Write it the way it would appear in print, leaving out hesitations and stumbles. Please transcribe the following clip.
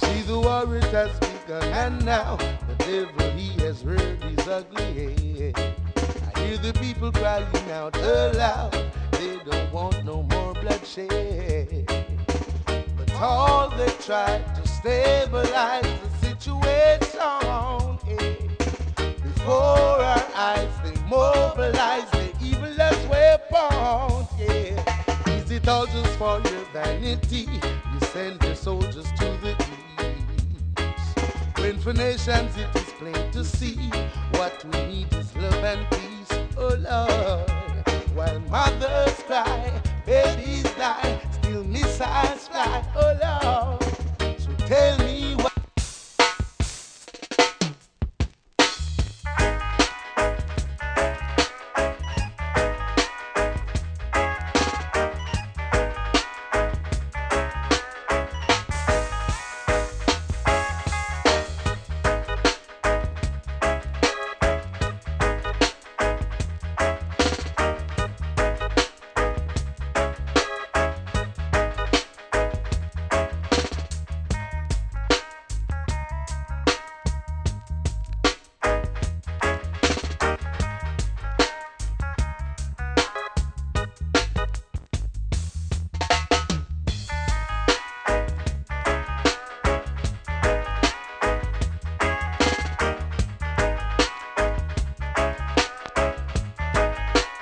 See, the war it has begun, and now the devil he has reared his ugly head. I hear the people crying out aloud, they don't want no more bloodshed. But all they try to stabilize the situation, before our eyes they mobilize the evilest weapons, yeah. Is it all just for your vanity? You send your soldiers to the east. When for nations it is plain to see, what we need is love and peace, oh Lord. While mothers cry, babies die, still missiles fly, oh Lord.